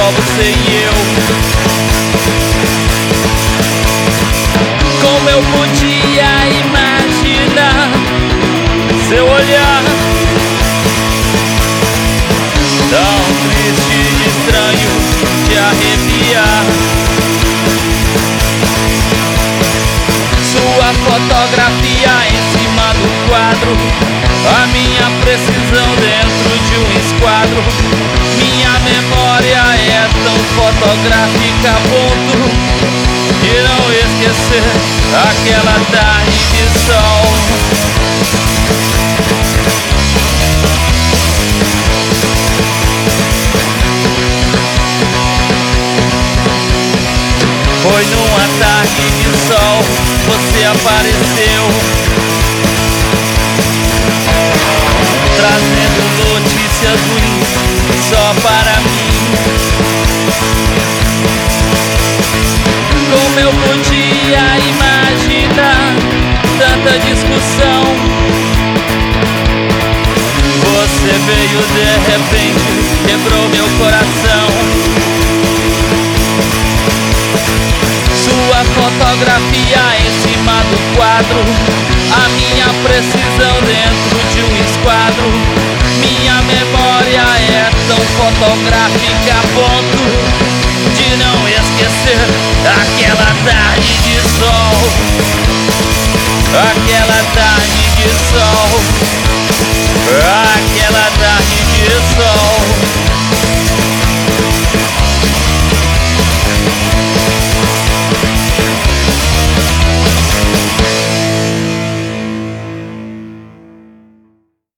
só você e eu. Como eu podia imaginar seu olhar tão triste e estranho de arrepiar. Sua fotografia em cima do quadro, a minha precisão dentro de um esquadro. Minha memória é tão fotográfica a ponto de não esquecer aquela tarde de sol. Foi numa tarde de sol, você apareceu, trazendo notícias ruins só para mim. Como eu podia imaginar tanta discussão? Você veio de repente, quebrou meu coração. Sua fotografia em cima do quadro, a minha precisão dentro de um esquadro. Minha memória é tão fotográfica a ponto de não esquecer aquela